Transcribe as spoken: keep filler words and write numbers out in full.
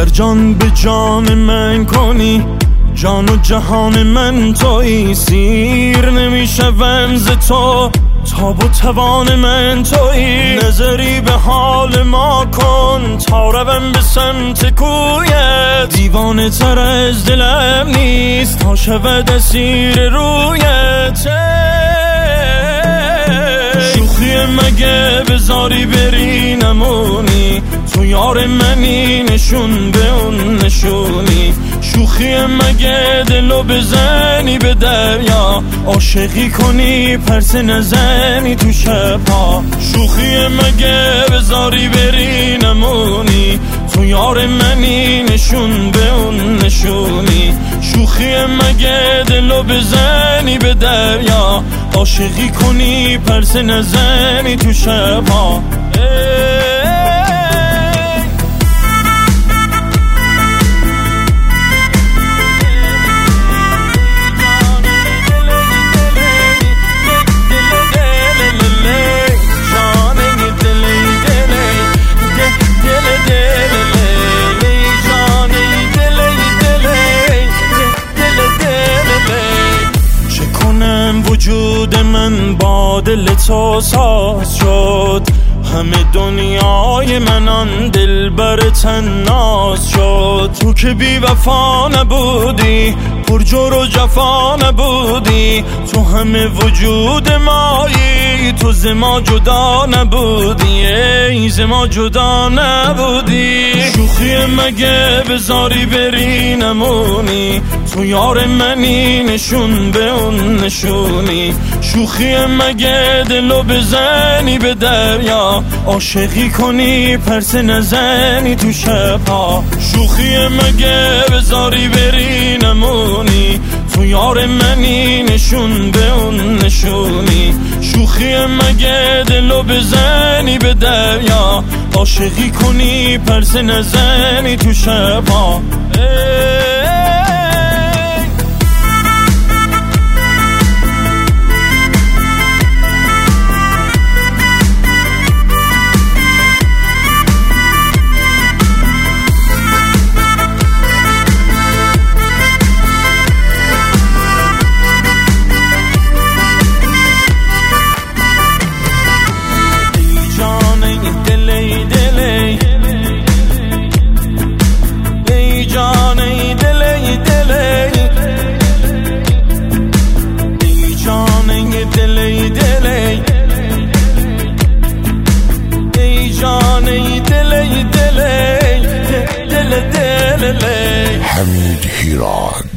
جان به جان من کنی، جان و جهان من تویی. سیر نمیشوم ز تو، تاب و توان من تویی. نظری به حال ما کن تا روم به سمت کویت. دیوانه تر از دلم نیست تا شود اسیر رویت. شوخی مگه بذاری بری نمونی، تو یار منی نشون به اون نشونی. شوخی مگه دلو بزنی به دریا، عاشقی کنی پرسه نزنی تو شبها. شوخی مگه بذاری بری نمونی، تو یار منی نشون به اون نشونی. شوخی مگه دلو بزنی به دریا، عاشقی کنی پرسه نزنی تو شبها. وجود من با دل تو ساز شد، همه دنیای من آن دل بر تناز شد. تو که بی وفا نبودی، پر جور و جفا نبودی، تو همه وجود مایی، تو ز ما جدا نبودی، ای ز ما جدا نبودی. شوخی مگه بذاری بری نمونی، تو یار منی نشون به اون نشونی. شوخی مگه دلو بزنی به دریا، عاشقی کنی پرسه نزنی تو شبها. شوخی مگه بذاری بری نمونی، تو یار منی نشون به اون نشونی. شوخی مگه دلو بزنی به دریا، عاشقی کنی پرسه نزنی تو شبها. حمید هیران.